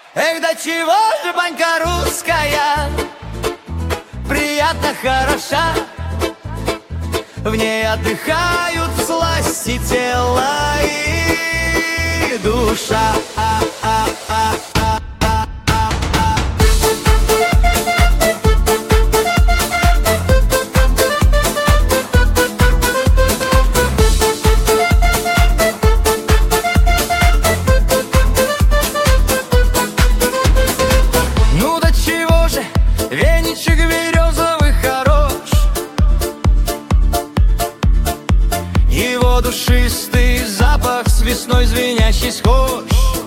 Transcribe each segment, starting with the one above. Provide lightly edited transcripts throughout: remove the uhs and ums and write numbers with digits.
Эх, да чего же банька русская приятно хороша, в ней отдыхают сласти тела и душа. Веничек березовый хорош, его душистый запах с весной звенящий схож.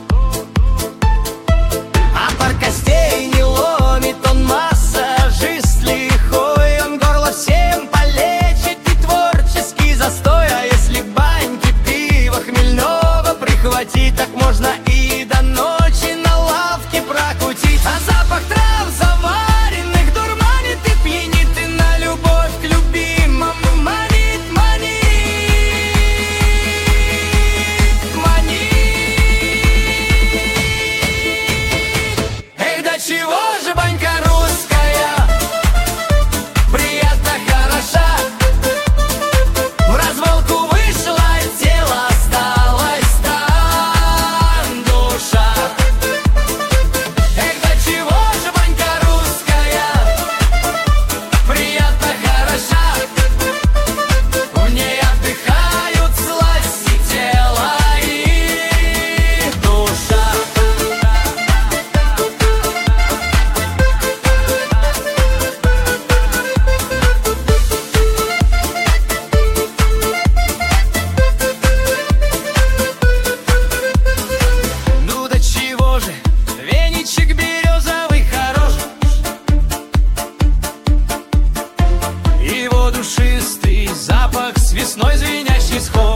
А пар костей не ломит, он массажист лихой, он горло всем полечит и творческий застой. А если баньки пива хмельного прихватить, так можно и до ночи на лавке прокутить. А запах трав заварит, чего же банька русская приятно хороша, в развалку вышла, тело осталось там душа. Эх, да чего же банька русская приятно хороша, в ней отдыхают сласти тела и душа. Веничек березовый хорош, его душистый запах с весной звенящий схож.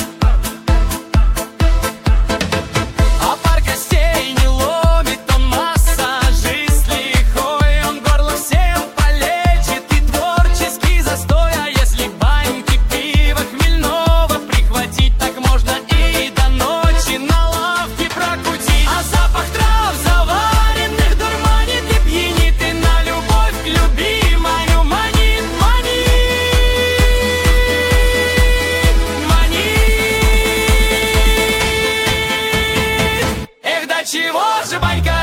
А пар костей не ломит, он массажист лихой, он горло всем полечит и творческий застой. А если баньки пива хмельного прихватить, так можно и до ночи на лавке прокутить. А запах трав заваренных дурманит и пьянит, и на любовь к любимому манит, манит, манит. Эх, да чего же банька